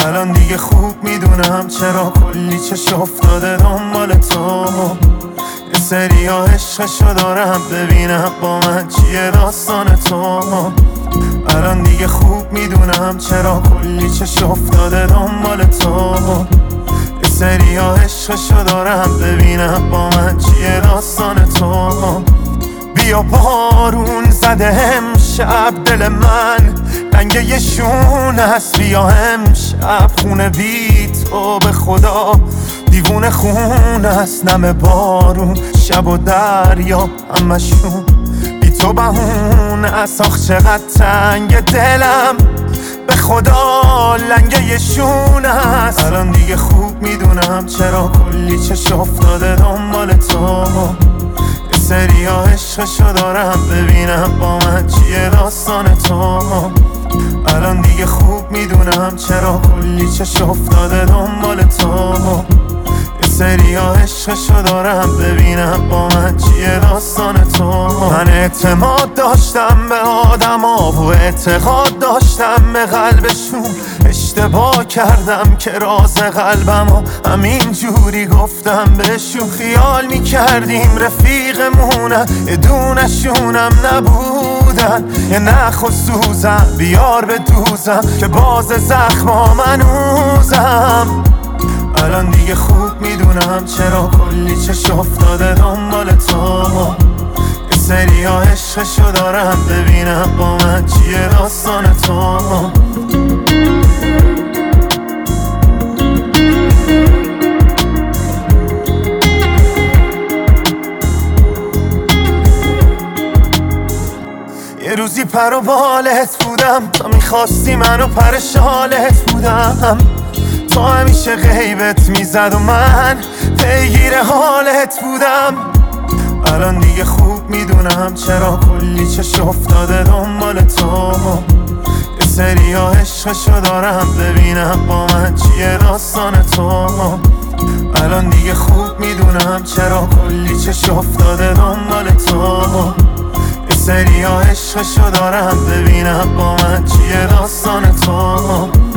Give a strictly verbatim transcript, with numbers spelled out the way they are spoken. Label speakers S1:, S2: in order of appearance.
S1: الان دیگه خوب میدونم چرا کلی چش افتاده دنبال تو. یه سری ها عشقشو دارم ببینم با من چیه داستان تو. الان دیگه خوب میدونم چرا کلی چش افتاده دنبال تو. یه سری ها عشقشو دارم ببینم با من چیه داستان تو. بیا بارون زده امشب دل من رنگ یه شون هست، بیا امشب خونه بی تو به خدا دیوونه خون است. نم بارون شب و دریا همشون بی تو بهونه است. آخ چقدر تنگ دلم به خدا لنگه یه شون هست. الان دیگه خوب میدونم چرا کلی چش افتاده دنبال تو. یه سری ها عشقشو دارم ببینم با من چیه داستان تو. الان دیگه خوب میدونم چرا کلی چش افتاده دنبال تو. یه سری ها عشقشو دارم ببینم با من چیه داستان تو. من اعتماد داشتم به آدم ها و اعتقاد داشتم به قلبشون. اشتباه کردم که راز قلبم و همین جوری گفتم بهشون. خیال میکردیم رفیقمونن یه دونشونم نبودن. یه نخ و سوزم بیار به دوزم که باز زخما منوزم. الان دیگه خوب میدونم چرا کلی چش افتاده دنبال تو. یه سری ها عشقشو دارم ببینم با من چیه داستان تو. یه روزی پر و بالت بودم، تا میخواستی منو پر شالت بودم. تو همیشه غیبت میزد و من پیگیر حالت بودم. الان دیگه خوب میدونم چرا کلی چش افتاده دنبال تو. یه سری ها عشقشو دارم ببینم با من چیه داستان تو. الان دیگه خوب میدونم چرا کلی چش افتاده دنبال تو. یه سری ها عشقشو دارم ببینم با من چیه داستان تو.